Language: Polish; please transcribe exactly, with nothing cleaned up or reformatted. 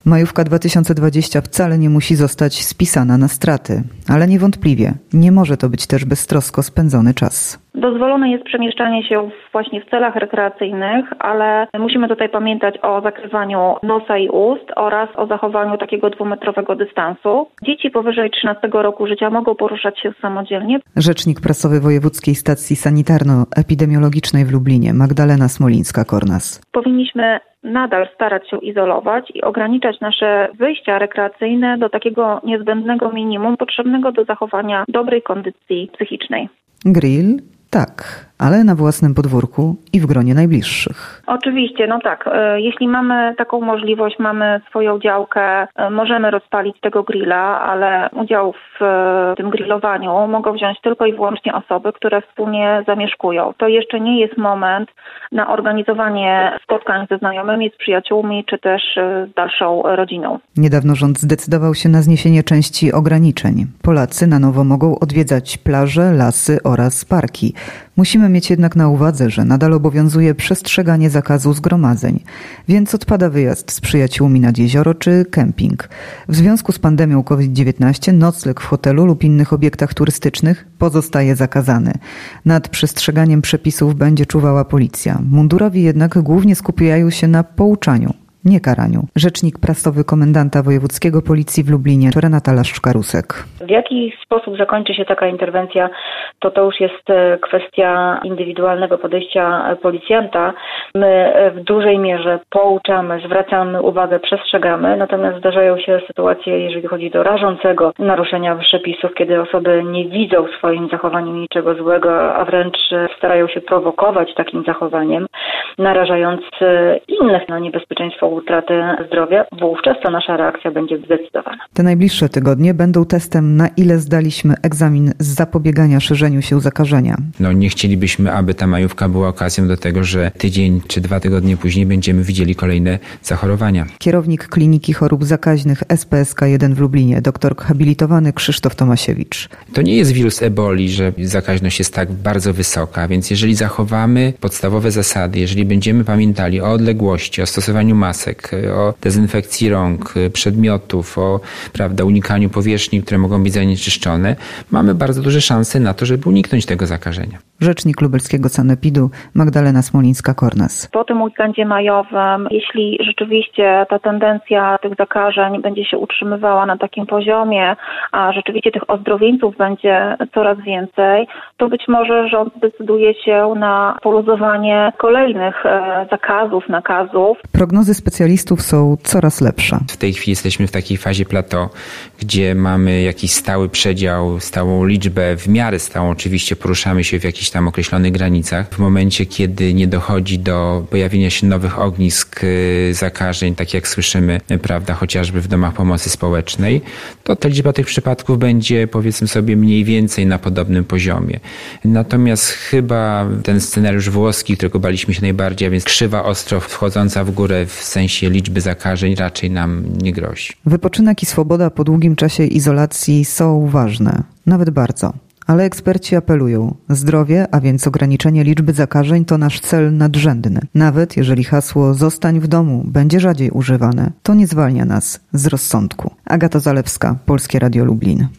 Majówka dwa tysiące dwudziesty wcale nie musi zostać spisana na straty, ale niewątpliwie nie może to być też beztrosko spędzony czas. Dozwolone jest przemieszczanie się właśnie w celach rekreacyjnych, ale musimy tutaj pamiętać o zakrywaniu nosa i ust oraz o zachowaniu takiego dwumetrowego dystansu. Dzieci powyżej trzynastego roku życia mogą poruszać się samodzielnie. Rzecznik prasowy Wojewódzkiej Stacji Sanitarno-Epidemiologicznej w Lublinie, Magdalena Smolińska-Kornas. Powinniśmy nadal starać się izolować i ograniczać nasze wyjścia rekreacyjne do takiego niezbędnego minimum potrzebnego do zachowania dobrej kondycji psychicznej. Grill? Tak, ale na własnym podwórku i w gronie najbliższych. Oczywiście, no tak. Jeśli mamy taką możliwość, mamy swoją działkę, możemy rozpalić tego grilla, ale udział w tym grillowaniu mogą wziąć tylko i wyłącznie osoby, które wspólnie zamieszkują. To jeszcze nie jest moment na organizowanie spotkań ze znajomymi, z przyjaciółmi, czy też z dalszą rodziną. Niedawno rząd zdecydował się na zniesienie części ograniczeń. Polacy na nowo mogą odwiedzać plaże, lasy oraz parki. Musimy mieć jednak na uwadze, że nadal obowiązuje przestrzeganie zakazu zgromadzeń, więc odpada wyjazd z przyjaciółmi nad jezioro czy kemping. W związku z pandemią kowid dziewiętnaście nocleg w hotelu lub innych obiektach turystycznych pozostaje zakazany. Nad przestrzeganiem przepisów będzie czuwała policja. Mundurowi jednak głównie skupiają się na pouczaniu, nie karaniu. Rzecznik prasowy komendanta wojewódzkiego policji w Lublinie, Renata Laszczka-Rusek. W jaki sposób zakończy się taka interwencja, to to już jest kwestia indywidualnego podejścia policjanta. My w dużej mierze pouczamy, zwracamy uwagę, przestrzegamy, natomiast zdarzają się sytuacje, jeżeli chodzi do rażącego naruszenia przepisów, kiedy osoby nie widzą w swoim zachowaniu niczego złego, a wręcz starają się prowokować takim zachowaniem, narażając innych na niebezpieczeństwo utraty zdrowia. Wówczas ta nasza reakcja będzie zdecydowana. Te najbliższe tygodnie będą testem, na ile zdaliśmy egzamin z zapobiegania szerzeniu się zakażenia. No nie chcielibyśmy, aby ta majówka była okazją do tego, że tydzień czy dwa tygodnie później będziemy widzieli kolejne zachorowania. Kierownik Kliniki Chorób Zakaźnych S P S K jeden w Lublinie, doktor habilitowany Krzysztof Tomasiewicz. To nie jest wirus eboli, że zakaźność jest tak bardzo wysoka, więc jeżeli zachowamy podstawowe zasady, jeżeli będziemy pamiętali o odległości, o stosowaniu masek, o dezynfekcji rąk, przedmiotów, o prawda, unikaniu powierzchni, które mogą być zanieczyszczone, mamy bardzo duże szanse na to, żeby uniknąć tego zakażenia. Rzecznik lubelskiego sanepidu Magdalena Smolińska-Kornas. Po tym weekendzie majowym, jeśli rzeczywiście ta tendencja tych zakażeń będzie się utrzymywała na takim poziomie, a rzeczywiście tych ozdrowieńców będzie coraz więcej, to być może rząd zdecyduje się na poluzowanie kolejnych zakazów, nakazów. Prognozy specjalistów są coraz lepsze. W tej chwili jesteśmy w takiej fazie plateau, gdzie mamy jakiś stały przedział, stałą liczbę, w miarę stałą oczywiście poruszamy się w jakichś tam określonych granicach. W momencie, kiedy nie dochodzi do pojawienia się nowych ognisk zakażeń, tak jak słyszymy, prawda, chociażby w domach pomocy społecznej, to ta liczba tych przypadków będzie, powiedzmy sobie, mniej więcej na podobnym poziomie. Natomiast chyba ten scenariusz włoski, którego baliśmy się najbardziej, a więc krzywa ostro wchodząca w górę w sensie liczby zakażeń, raczej nam nie grozi. Wypoczynek i swoboda po długim czasie izolacji są ważne, nawet bardzo. Ale eksperci apelują, zdrowie, a więc ograniczenie liczby zakażeń to nasz cel nadrzędny. Nawet jeżeli hasło "zostań w domu" będzie rzadziej używane, to nie zwalnia nas z rozsądku. Agata Zalewska, Polskie Radio Lublin.